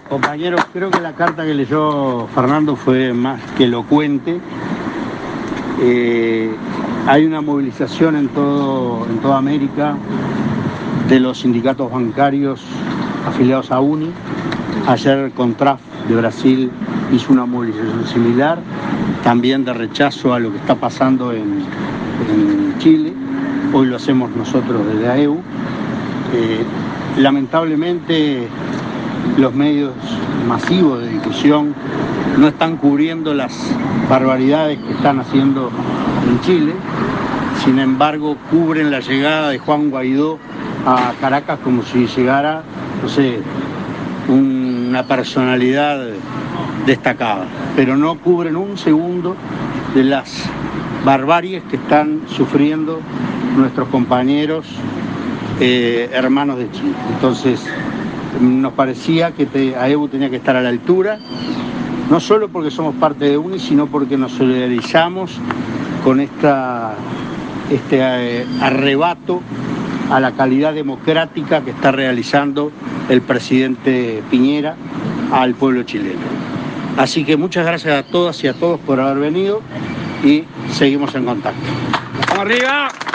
Compañeros, creo que la carta que leyó Fernando fue más que elocuente. Hay una movilización en toda América de los sindicatos bancarios afiliados a UNI. Ayer CONTRAF de Brasil hizo una movilización similar, también de rechazo a lo que está pasando en Chile. Hoy lo hacemos nosotros desde AEU. Lamentablemente los medios masivos de difusión no están cubriendo las barbaridades que están haciendo en Chile. Sin embargo, cubren la llegada de Juan Guaidó a Caracas como si llegara, no sé, una personalidad destacada, pero no cubren un segundo de las barbaries que están sufriendo nuestros compañeros hermanos de Chile. Entonces, nos parecía que AEU tenía que estar a la altura, no solo porque somos parte de UNI, sino porque nos solidarizamos con este arrebato a la calidad democrática que está realizando el presidente Piñera al pueblo chileno. Así que muchas gracias a todas y a todos por haber venido y seguimos en contacto. ¡Vamos arriba!